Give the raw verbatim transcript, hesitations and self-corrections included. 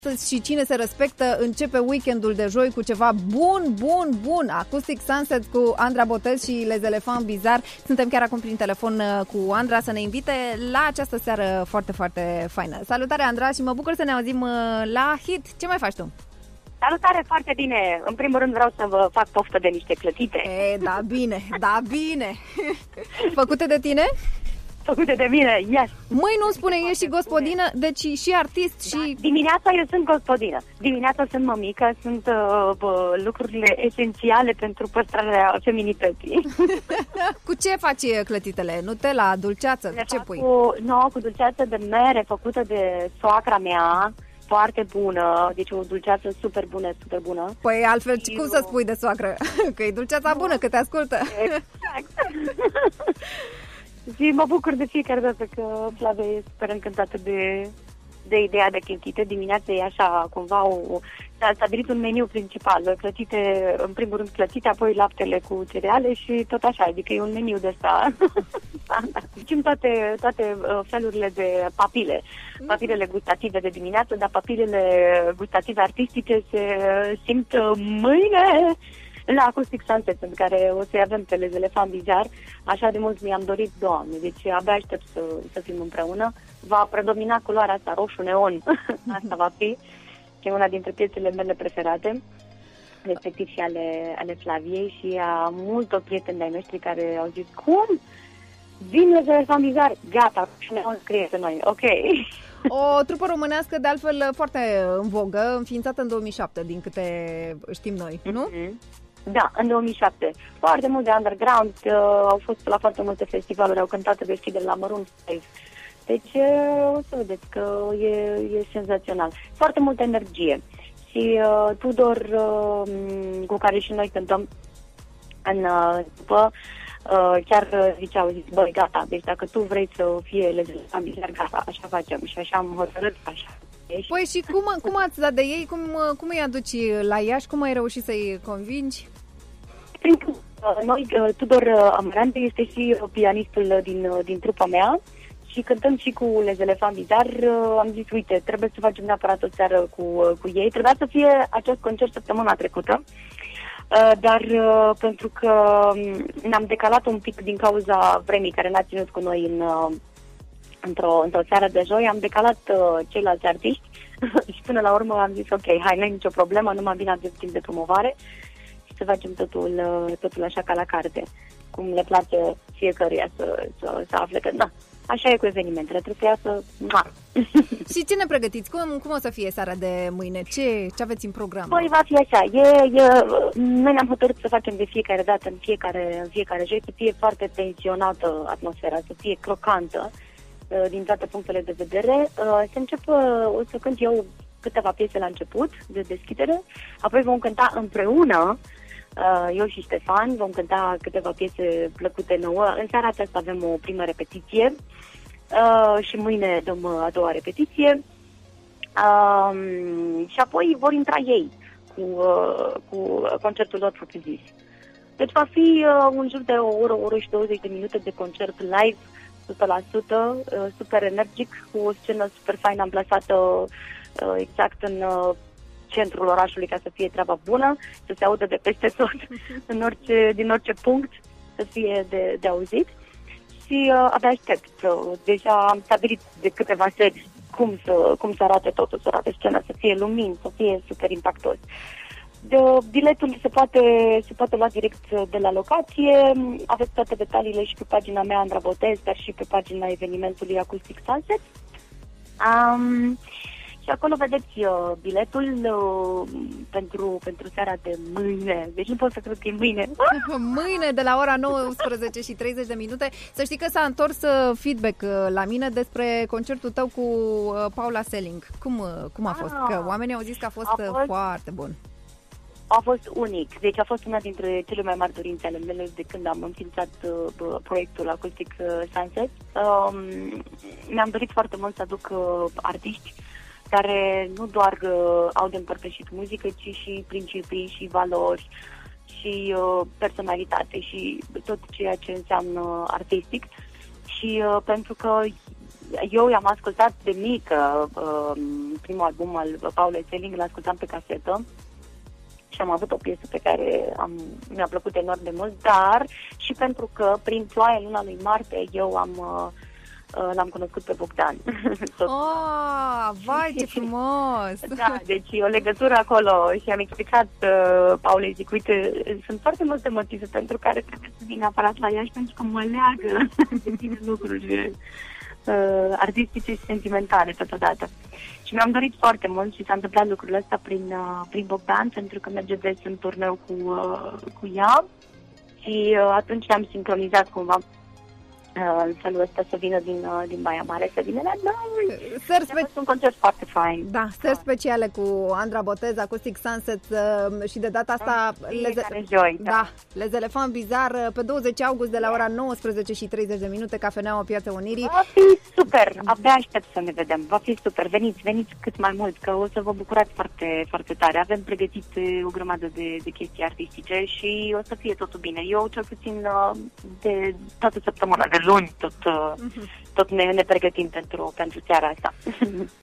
Și cine se respectă începe weekendul de joi cu ceva bun, bun, bun. Acoustic Sunset cu Andra Botez și Les Elephants Bizarre. Suntem chiar acum prin telefon cu Andra să ne invite la această seară foarte, foarte faină. Salutare, Andra, și mă bucur să ne auzim la Hit. Ce mai faci tu? Salutare, foarte bine. În primul rând vreau să vă fac poftă de niște clătite. E, da, bine, da, bine. Făcute de tine? Făcute de mine, yes. Măi, nu spune, ești și gospodină, deci și artist și... Da. Dimineața eu sunt gospodină. Dimineața sunt mămică, sunt uh, bă, lucrurile esențiale pentru păstrarea feminității. Cu ce faci clătitele? Nutella, dulceață? Le ce fac pui? Cu, no, cu dulceață de mere făcută de soacra mea, foarte bună, deci o dulceață super bună, super bună. Păi altfel, și cum eu... să spui de soacră? Că e dulceața bună, că te ascultă. Exact. Și mă bucur de fiecare dată că Flavia e super încântată de, de ideea de clătite. Dimineața e așa, cumva, o, s-a stabilit un meniu principal. Clătite, în primul rând clătite, apoi laptele cu cereale și tot așa. Adică e un meniu de ăsta. Facem toate, toate felurile de papile. Papilele gustative de dimineață, dar papilele gustative artistice se simt mâine la Acoustic Sunset, în care o să-i avem pe Les Elephants Bizarre. Așa de mult mi-am dorit, Doamne, deci abia aștept să, să fim împreună. Va predomina culoarea asta roșu neon. Asta va fi. E una dintre piesele mele preferate, respectiv și ale, ale Flaviei și a multor prieteni de-ai noștri care au zis, cum? Vin Les Elephants Bizarre? Gata, roșu neon scrie pe noi. Ok. O trupă românească, de altfel, foarte în vogă, înființată în două mii șapte, din câte știm noi, nu? Mm-hmm. Da, în două mii șapte. Foarte mult de underground, uh, au fost la foarte multe festivaluri, au cântat deschidere la Maroon five. Deci uh, o să vedeți că e, e senzațional. Foarte multă energie. Și uh, Tudor, uh, cu care și noi cântăm în uh, după, uh, chiar uh, ziceau, zis, băi, gata, deci dacă tu vrei să fie Les Elephants Bizarre, gata, așa facem. Și așa am hotărât, așa. Păi și cum, cum ați dat de ei? Cum, cum îi aduci la Iași? Cum ai reușit să-i convingi? Prin noi, Tudor Amarantu este și pianistul din, din trupa mea și cântăm și cu Les Elephants Bizarre. Am zis, uite, trebuie să facem neapărat o seară cu, cu ei. Trebuia să fie acest concert săptămâna trecută, dar pentru că ne-am decalat un pic din cauza vremii care n-a ținut cu noi în... Într-o, într-o seară de joi, am decalat uh, ceilalți artiști și până la urmă am zis, ok, hai, nu e nicio problemă, numai bine avem timp de promovare și să facem totul, uh, totul așa ca la carte, cum le place fiecăruia să, să, să afle că, da, așa e cu evenimentele, trebuie să iasă. Și ce ne pregătiți? Cum, cum o să fie seara de mâine? Ce, ce aveți în program? Păi va fi așa, e, e, noi ne-am hotărât să facem de fiecare dată, în fiecare, în fiecare joi, să fie foarte tensionată atmosfera, să fie crocantă, din toate punctele de vedere. Se începe, o să cânt eu câteva piese la început de deschidere, apoi vom cânta împreună, eu și Ștefan, vom cânta câteva piese plăcute nouă. În seara aceasta avem o primă repetiție și mâine dăm a doua repetiție și apoi vor intra ei cu, cu concertul lor propriu-zis. Deci va fi un jur de o oră, o oră și douăzeci de minute de concert live, o sută la sută, super energic, cu o scenă super faină amplasată exact în centrul orașului ca să fie treaba bună, să se audă de peste tot, în orice, din orice punct, să fie de, de auzit. Și uh, abia aștept. Deja am stabilit de câteva seri cum să, cum să arate totul, să arate scena, să fie lumini, să fie super impactos. De, biletul se poate, se poate lua direct de la locație. Aveți toate detaliile și pe pagina mea Andra Botez, dar și pe pagina evenimentului Acoustic Sunset. Um, și acolo vedeți uh, biletul uh, pentru, pentru seara de mâine. Deci nu pot să cred că e mâine. Mâine de la ora nouăsprezece și treizeci de minute. Să știi că s-a întors uh, feedback uh, la mine despre concertul tău cu uh, Paula Selling. Cum, uh, cum a fost? Ah, că oamenii au zis că a fost, a fost... Uh, foarte bun. A fost unic, deci a fost una dintre cele mai mari dorințe ale mele de când am înființat uh, proiectul Acoustic uh, Sunset. Um, mi-am dorit foarte mult să aduc uh, artiști care nu doar uh, au de împărtășit muzică, ci și principii și valori și uh, personalitate și tot ceea ce înseamnă artistic. Și uh, pentru că eu i-am ascultat de mică, uh, primul album al Paulei Selling, l-ascultam pe casetă și am avut o piesă pe care am, mi-a plăcut enorm de mult, dar și pentru că prin ploaia în luna lui martie eu am... Uh, l-am cunoscut pe Bogdan. Oh, vai, ce frumos! Da, deci o legătură acolo și am explicat uh, Paulei, zic, uite, sunt foarte multe motive pentru care trebuie să vin neapărat la Iași, pentru că mă leagă de tine lucruri uh, artistice și sentimentale totodată. Și mi-am dorit foarte mult și s-a întâmplat lucrul ăsta prin, uh, prin Bogdan, pentru că merge des în turneu cu, uh, cu ea și uh, atunci ne-am sincronizat cumva în felul ăsta să vină din, din Baia Mare, să vină la noi. Ser spe- un concert foarte fain. Da, stări speciale cu Andra Botez, Acoustic Sunset uh, și de data asta Leze- joi, da. Da, Les Elefant Bizar pe douăzeci august de la ora nouăsprezece și treizeci de minute, Cafeneaua Piața Unirii. Va fi super, abia aștept să ne vedem. Va fi super, veniți, veniți cât mai mult, că o să vă bucurați foarte, foarte tare. Avem pregătit o grămadă de, de chestii artistice și o să fie totul bine. Eu cel puțin de toată săptămâna, de luni, tot, uh-huh. tot ne, ne pregătim pentru, pentru seara asta.